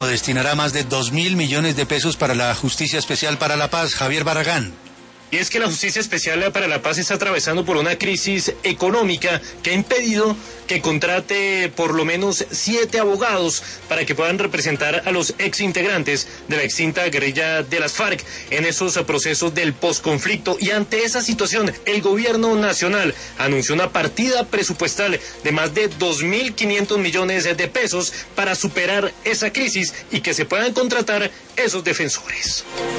Destinará más de 2.000 millones de pesos para la Justicia Especial para la Paz. Javier Barragán. Y es que la Justicia Especial para la Paz está atravesando por una crisis económica que ha impedido que contrate por lo menos 7 abogados para que puedan representar a los exintegrantes de la extinta guerrilla de las FARC en esos procesos del posconflicto. Y ante esa situación, el gobierno nacional anunció una partida presupuestal de más de 2.500 millones de pesos para superar esa crisis y que se puedan contratar esos defensores.